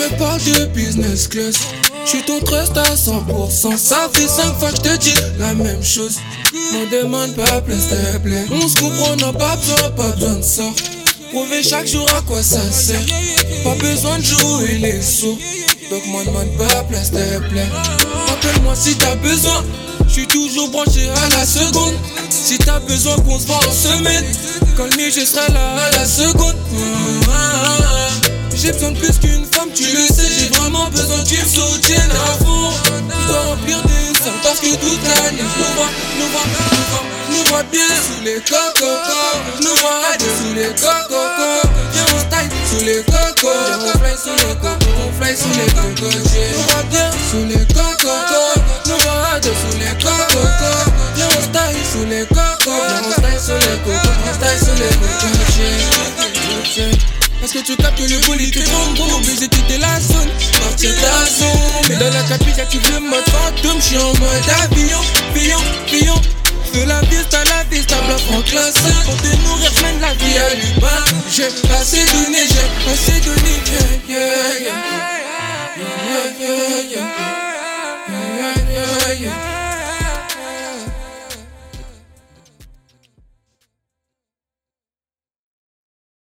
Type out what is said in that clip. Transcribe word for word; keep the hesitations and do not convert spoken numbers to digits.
me parles de business class. J'suis ton trust à cent pour cent. Ça fait cinq fois que j'te dis la même chose. M'en demande pas plus s'il te plaît. On se comprend, n'a pas besoin, pas besoin de ça. Prouver chaque jour à quoi ça sert. Pas besoin de jouer les sauts. Donc m'en demande pas plus s'il te plaît. Appelle-moi si t'as besoin. J'suis toujours branché à la seconde. Si t'as besoin qu'on se voit en semaine, quand le mieux je serai là à la seconde. J'ai besoin de plus qu'une femme, tu le sais. J'ai vraiment besoin que tu me soutiennes à fond. Je dois remplir des seins parce que toute l'année nous vois, nous vois, nous vois, nous vois bien sous les cocos. Nous vois à deux sous les cocos. Viens on style sous les cocos. Viens on fly sous les cocos, on fly sous les cocos. Nous vois bien sous les cocos. Nous vois à deux sous les cocos. Viens on style sous les cocos. Viens on style sous les cocos, on style sous les cocos. Parce que tu captes que le bolide te tombe gros. Baiser toute la zone, partir ta zone. Mais dans la capille j'active le mode fantôme. J'suis en mode avion, avion, avion. Fais la vista, la vista, blanc en classe. Pour te nourrir j'mène la vie à l'humain. J'ai assez donné, j'ai assez donné, yeah, yeah, yeah.